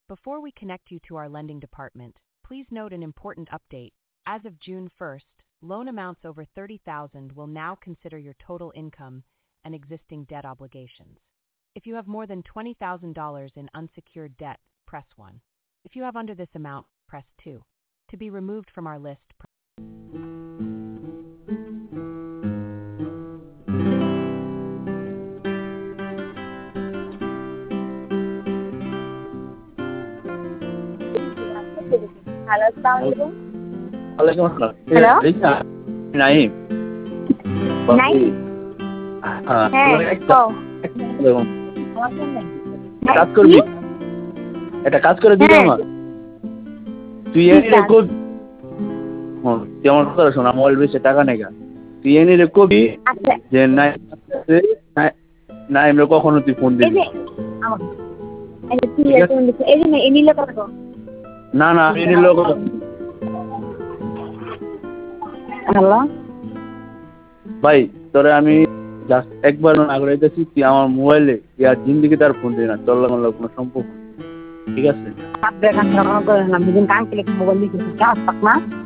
Before we connect you to our lending department, please note an important update. As of June 1st, loan amounts over $30,000 will now consider your total income and existing debt obligations. If you have more than $20,000 in unsecured debt, press 1. If you have under this amount, press 2. To be removed from our list, hello, আসসালামু আলাইকুম। ওয়ালাইকুম আসসালাম। Hello, Naim. নাই? হ্যাঁ, হ্যাঁ, কও। কাজ করবি? একটা কাজ করে দিবি আমার? তুই এনে রেখো। তুই আমার কথা শোন, মোবাইল বেচে টাকা নেগা। তুই এনে রেখো যে নাইম রে কখনো তুই ফোন দিবি না। না, আমি এনে লোক। হ্যালো ভাই, তোরে আমি জাস্ট একবার আগে দিতেছি, তুই আমার মোবাইলে ইয়ার জিন্দিগি তার ফোন দিবি না। তোর লাগে কোনো সম্পর্ক, ঠিক আছে? মোবাইল দিতে